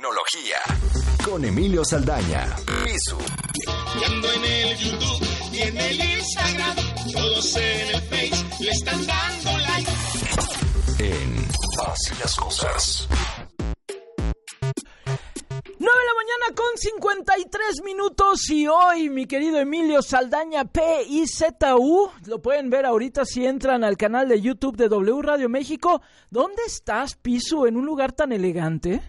tecnología. Con Emilio Saldaña. Pisu. Ando en el YouTube y en el Instagram, todos en el Face le están dando like. En Así las Cosas. 9 de la mañana con 53 minutos y hoy mi querido Emilio Saldaña PIZU, lo pueden ver ahorita si entran al canal de YouTube de W Radio México. ¿Dónde estás, Pisu, en un lugar tan elegante?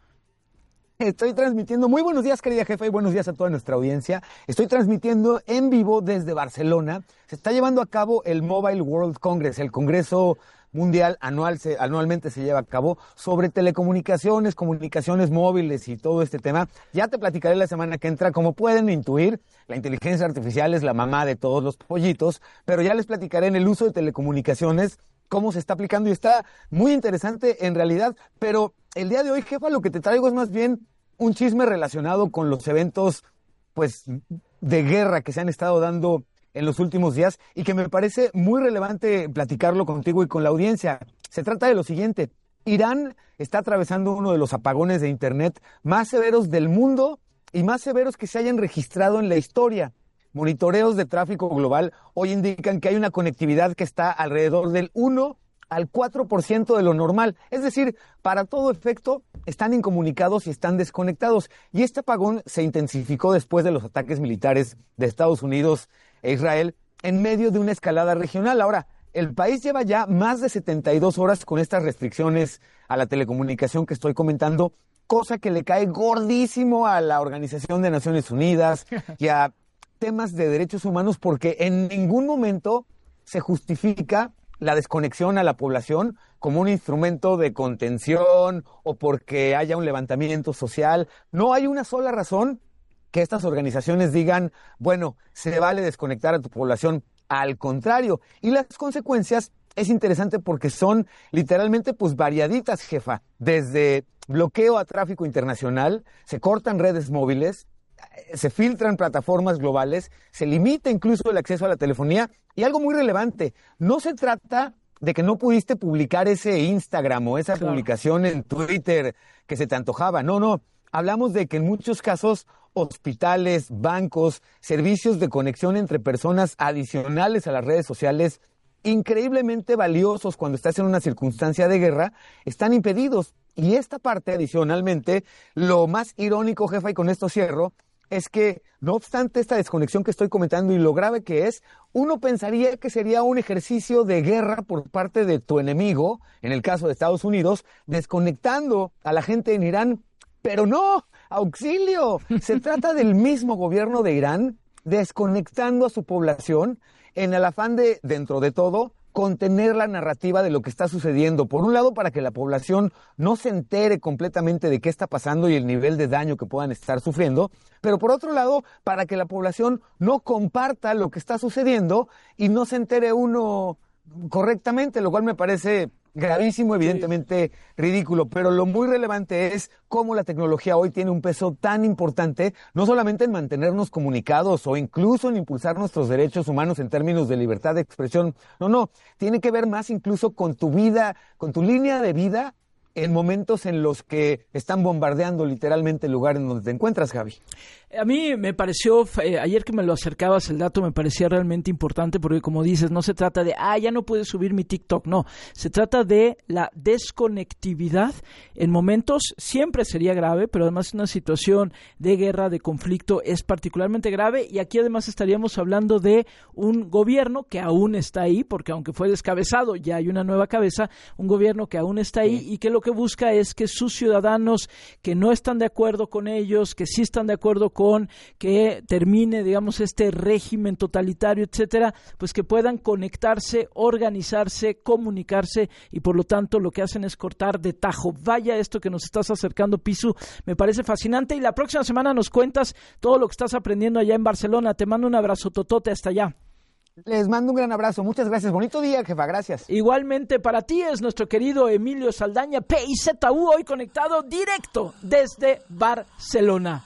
Estoy transmitiendo, muy buenos días querida jefa y buenos días a toda nuestra audiencia. Estoy transmitiendo en vivo desde Barcelona. Se está llevando a cabo el Mobile World Congress, el congreso mundial anualmente se lleva a cabo sobre telecomunicaciones, comunicaciones móviles y todo este tema. Ya te platicaré la semana que entra. Como pueden intuir, la inteligencia artificial es la mamá de todos los pollitos, pero ya les platicaré en el uso de telecomunicaciones cómo se está aplicando y está muy interesante en realidad. Pero el día de hoy, jefa, lo que te traigo es más bien un chisme relacionado con los eventos, pues, de guerra que se han estado dando en los últimos días y que me parece muy relevante platicarlo contigo y con la audiencia. Se trata de lo siguiente: Irán está atravesando uno de los apagones de Internet más severos del mundo y más severos que se hayan registrado en la historia. Monitoreos de tráfico global hoy indican que hay una conectividad que está alrededor del 1 al 4% de lo normal. Es decir, para todo efecto, están incomunicados y están desconectados. Y este apagón se intensificó después de los ataques militares de Estados Unidos e Israel en medio de una escalada regional. Ahora, el país lleva ya más de 72 horas con estas restricciones a la telecomunicación que estoy comentando, cosa que le cae gordísimo a la Organización de Naciones Unidas y a temas de derechos humanos, porque en ningún momento se justifica la desconexión a la población como un instrumento de contención o porque haya un levantamiento social. No hay una sola razón que estas organizaciones digan, bueno, se vale desconectar a tu población. Al contrario, y las consecuencias es interesante porque son literalmente pues variaditas, jefa. Desde bloqueo a tráfico internacional, se cortan redes móviles, se filtran plataformas globales, se limita incluso el acceso a la telefonía. Y algo muy relevante, no se trata de que no pudiste publicar ese Instagram o esa publicación en Twitter que se te antojaba. No. Hablamos de que en muchos casos hospitales, bancos, servicios de conexión entre personas adicionales a las redes sociales, increíblemente valiosos cuando estás en una circunstancia de guerra, están impedidos. Y esta parte, adicionalmente, lo más irónico, jefa, y con esto cierro, es que, no obstante esta desconexión que estoy comentando y lo grave que es, uno pensaría que sería un ejercicio de guerra por parte de tu enemigo, en el caso de Estados Unidos, desconectando a la gente en Irán. Pero no, auxilio, se trata del mismo gobierno de Irán desconectando a su población en el afán de, dentro de todo, contener la narrativa de lo que está sucediendo. Por un lado, para que la población no se entere completamente de qué está pasando y el nivel de daño que puedan estar sufriendo, pero por otro lado, para que la población no comparta lo que está sucediendo y no se entere uno correctamente, lo cual me parece gravísimo, evidentemente ridículo, pero lo muy relevante es cómo la tecnología hoy tiene un peso tan importante, no solamente en mantenernos comunicados o incluso en impulsar nuestros derechos humanos en términos de libertad de expresión. No, tiene que ver más incluso con tu vida, con tu línea de vida en momentos en los que están bombardeando literalmente el lugar en donde te encuentras, Javi. A mí me pareció, ayer que me lo acercabas el dato, me parecía realmente importante porque, como dices, no se trata de, ya no puedes subir mi TikTok, no. Se trata de la desconectividad. En momentos siempre sería grave, pero además una situación de guerra, de conflicto, es particularmente grave. Y aquí además estaríamos hablando de un gobierno que aún está ahí, porque aunque fue descabezado, ya hay una nueva cabeza, un gobierno que aún está ahí y que lo que busca es que sus ciudadanos que no están de acuerdo con ellos, que sí están de acuerdo con que termine, digamos, este régimen totalitario, etcétera, pues que puedan conectarse, organizarse, comunicarse y por lo tanto lo que hacen es cortar de tajo. Vaya esto que nos estás acercando, Pisu, me parece fascinante y la próxima semana nos cuentas todo lo que estás aprendiendo allá en Barcelona. Te mando un abrazo totote hasta allá. Les mando un gran abrazo. Muchas gracias. Bonito día, jefa. Gracias. Igualmente para ti es nuestro querido Emilio Saldaña, PIZU, hoy conectado directo desde Barcelona.